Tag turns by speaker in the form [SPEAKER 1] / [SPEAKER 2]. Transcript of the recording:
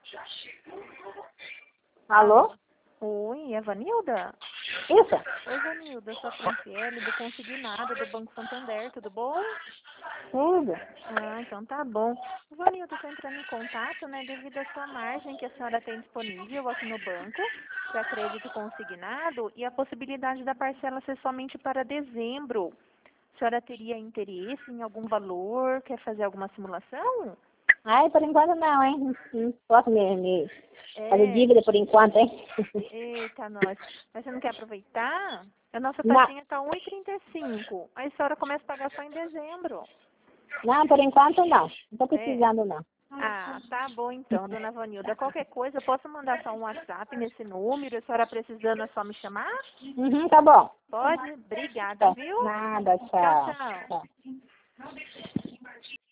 [SPEAKER 1] Alô?
[SPEAKER 2] Oi, é a Vanilda?
[SPEAKER 1] Isso?
[SPEAKER 2] Oi, Vanilda, eu sou a Franciele do Consignado do Banco Santander, tudo bom?
[SPEAKER 1] Tudo.
[SPEAKER 2] Ah, então tá bom. Vanilda, estou entrando em contato, né, devido à sua margem que a senhora tem disponível aqui no banco para crédito consignado e a possibilidade da parcela ser somente para dezembro. A senhora teria interesse em algum valor? Quer fazer alguma simulação?
[SPEAKER 1] Ai, por enquanto não, hein? Não posso me fazer
[SPEAKER 2] É,
[SPEAKER 1] dívida por enquanto, hein?
[SPEAKER 2] eita, nós. Mas você não quer aproveitar? A nossa
[SPEAKER 1] Não,
[SPEAKER 2] taxinha está 1,35. Aí a senhora começa a pagar só em dezembro.
[SPEAKER 1] não, por enquanto não. Não estou
[SPEAKER 2] É.
[SPEAKER 1] precisando não.
[SPEAKER 2] Ah, tá bom então, dona Vanilda. Qualquer coisa, eu posso mandar só um WhatsApp nesse número? A senhora precisando é só me chamar?
[SPEAKER 1] Uhum, tá bom.
[SPEAKER 2] Pode? Obrigada,
[SPEAKER 1] Tá.
[SPEAKER 2] viu?
[SPEAKER 1] Nada,
[SPEAKER 2] Tchau,
[SPEAKER 1] tchau.
[SPEAKER 2] tchau.
[SPEAKER 1] Tchau.